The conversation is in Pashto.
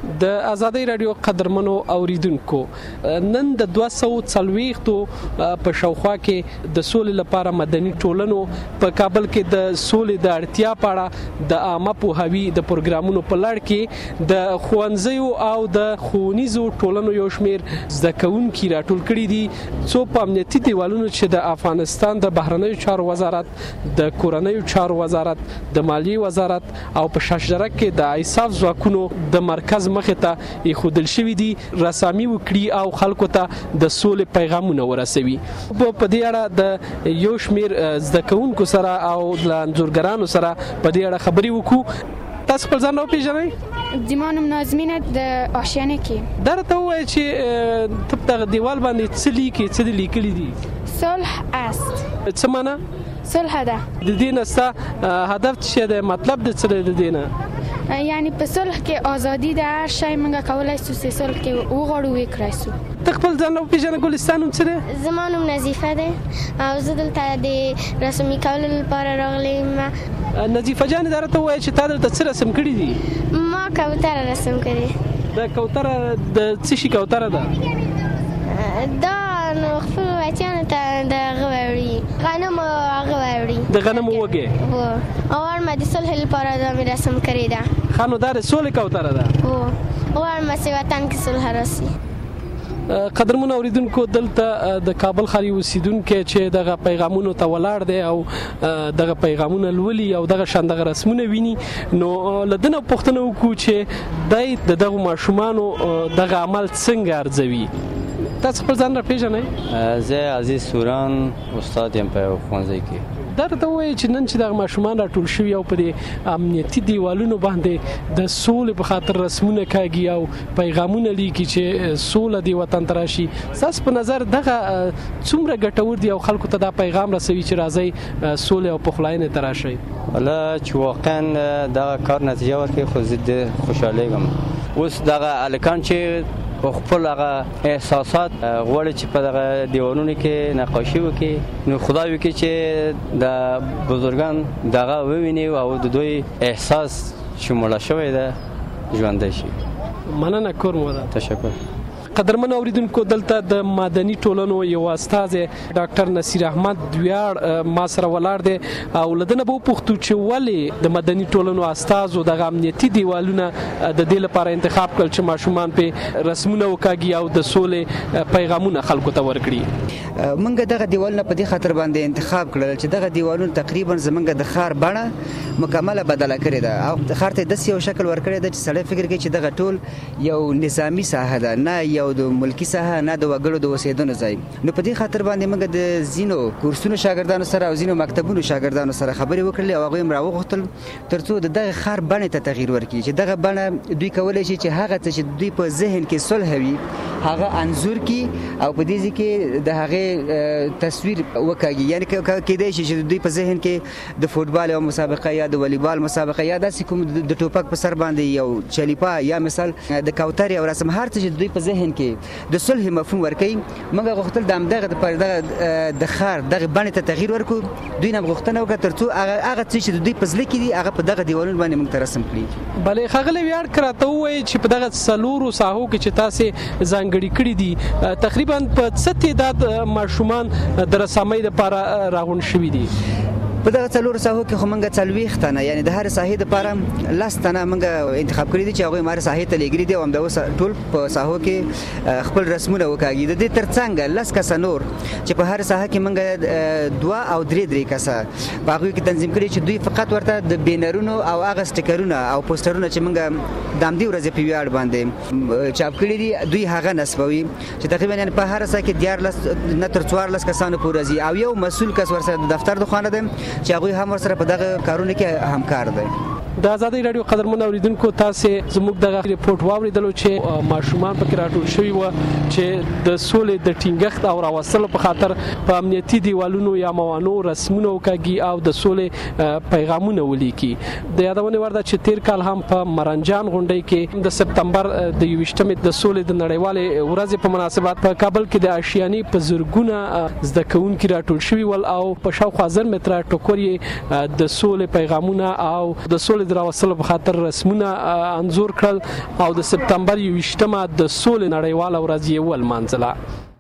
د آزادۍ رادیو قدرمنو اوریدونکو نن د 240 په شاوخوا کې د سولې لپاره مدني ټولنو په کابل کې د سولې د اړتیا په اړه د عامه پوهاوي د پروګرامونو په لړ کې د ښوونځیو او د ښوونیزو ټولنو یو شمېر زده کوونکي راټول کړي دي څو په امنیتي دیوالونو چې د افغانستان د بهرنیو چارو وزارت د کورنیو چارو وزارت د مالیې وزارت او په شاشدره کې د ایساف ځواکونو د مرکز مخې ته ایښودل شوي دي رسامي وکړي او خلکو ته د سولې پیغامونه ورسوي. په دې اړه د یو شمېر زده کوونکو سره او له انځورګرانو سره په دې اړه خبرې وکړو. تاسو خپل ځان وپېژنئ؟ زما نوم نازمینه د آشیانه کې. دا راته ووایه چې ته په دغه دیوال باندې څه لیکې، څه دې لیکلي دي؟ صلح است. څه معنا؟ صلح ده. د دې نه ستا هدف څه دی؟ مطلب د څه دی د دې نه؟ یعنی په صلح کې ازادي ده، هر شی موږ کولی شو چې صلح کې وغواړو وکړای شو. ته خپل ځان وپېژنه. ګلستان نوم څه دی؟ زما نوم نظیفه دی او زه دلته د رسمي کولو لپاره راغلی یم. نظیفه جان دا راته ووایه چې تا دلته څه رسم کړي دي؟ ما کوتره رسم کړې. دا کوتره د څه شي کوتره ده؟ دا نو خپلو بچیانو ته د هغه وړي غنم هغه وړي د غنمو وږې هو او واړمه د صلح لپاره دا مې رسم کړې ده. ښه نو دا د سولې کوتره ده. هو واړمه چې وطن کې صلح راسي. قدرمنو اوریدونکو دلته د کابل ښاري اوسیدونکي چې دغه پیغامونو ته ولاړ دی او دغه پیغامونه لولي او دغه شان دغه رسمونه ویني نو له دنه پوښتنه وکړو چې دای د دغه ماشومانو دغه عمل څنګه ارزوي. تاسو خپل ځان راپېژنئ؟ زه عزیز سوران استاد یم په ښوونځي کې. دا راته ووایي چې نن چې دغه ماشومان راټول شوي او په دې امنیتي دیوالونو باندې د سولې په خاطر رسمونه کاږي او پیغامونه لیکي چې سوله دې وطن ته راشي، ستاسو په نظر دغه څومره ګټور دي او خلکو ته دا پیغام رسوي چې راځئ سولې او پخلاینې ته راشئ؟ والا چې واقعا دغه کار نتیجه ورکړي خو زه ډېر خوشحالیږم. اوس دغه هلکان چې خپل هغه احساسات غواړي چې په دغه دیوالونو کې نقاشي وکړي نو خدای وکړي چې د بزرګان دغه وویني او د دوی احساس چې مړه شوی ده ژوندی شي. مننه کور مو ده. تشکر. قدرمن اوریدونکو دلته د مدني ټولنو یو استازی ډاکټر نصیر احمد دویاړ ما سره ولاړ دی او لدنه به وپوښتو چې ولې د مدني ټولنو استازو دغه امنیتي دیوالونه د دې لپاره انتخاب کړل چې ماشومان په رسمونه وکاږي او د سولې پیغامونه خلکو ته ورکړي. منګه دغه دیوالونه په دې خاطر باندې انتخاب کړل چې دغه دیوالونه تقریبا زمونږ د ښار بڼه مکمله بدله کړې ده او ښار ته داسې یو شکل ورکړی ده چې سړی فکر کوي چې دغه ټول یو نظامي ساحه ده، نه یو د ملکی ساحه، نه د وګړو د اوسېدنو ځای. نو په دې خاطر باندې موږ د ځینو کورسونو شاګردانو سره او ځینو مکتبونو شاګردانو سره خبرې وکړلې او هغوی هم راوغوښتل ترڅو د دغه ښار بڼې ته تغییر ورکړي چې دغه بڼه دوی کولی شي چې هغه څه چې دوی په ذهن کې صلح وي هغه انځور کړي او په دې ځای کې د هغې تصویر وکاږي. یعنې کېدای شي چې دوی په ذهن کې د فوټبال یو مسابقه یا د والیبال مسابقه یا داسې کوم د ټوپک په سر باندې یو چلیپا یا مثال د کوترې او رسم هر څه چې دوی په ذهن کې د صلح مفهوم ورکوي موږ غوښتل د همدغه د ښار دغه بڼې ته تغییر ورکړو. دوی نه غوښتنه وکړه ترڅو هغه څه چې د دوی په زړه کې دي هغه په دغه دیوالونو باندې موږ ته رسم کړي. بلې ښاغلی ویاړ که راته ووایي چې په دغه څلورو ساحو کې چې تاسې ځانګړي کړي دي تقریبا په څه تعداد ماشومان د رسامۍ لپاره راغونډ شوي دي؟ په دغه څلورو ساحو کې خو موږ 40 تنه یعنې د هرې ساحې دپاره 10 تنه موږ انتخاب کړي دي چې هغوی هرې ساحې ته لېږلي دي او همدا اوس ټول په ساحو کې خپل رسمونه وکاږي. د دې تر څنګ 10 کسه نور چې په هرې ساحه کې موږ 2 او 3 کسه په هغوی کې تنظیم کړي چې دوی فقط ورته د بینرونو او هغه سټیکرونه او پوسټرونه چې موږ د همدې ورځې په ویاړ باندې چاپ کړي دي دوی هغه نصبوي چې تقریبا یعنې په هره ساحه کې 14 نه تر 14 کسانو پورې ځي او یو مسؤل کس ورسره د دفتر د خانه دی چې هغوی هم ورسره په دغه کارونو کې همکار دی. د آزادۍ رادیو قدرمن اوریدونکو تاسې زموږ دغه ریپورټ واوریدلو چې ماشومان پکې راټول شوي وو چې د سولې د ټینګښت او راوستلو په خاطر په امنیتي دیوالونو یا موانو رسمونه وکاږي او د سولې پیغامونه ولیکي. د یادونې وړ ده چې تیر کال هم په مرنجان غونډۍ کې د سپتمبر د 21مې د سولې د نړیوالې ورځې په مناسبت په کابل کې د آشیانې په زرګونه زده کوونکي راټول شوي ول او په شاوخوا 1000 متره ټوکر یې د سولې پیغامونه او د سولې سولې د راوستلو په خاطر رسمونه انځور کړل او د سپتمبر 21 د سولې نړیواله ورځ یې ولمانځله.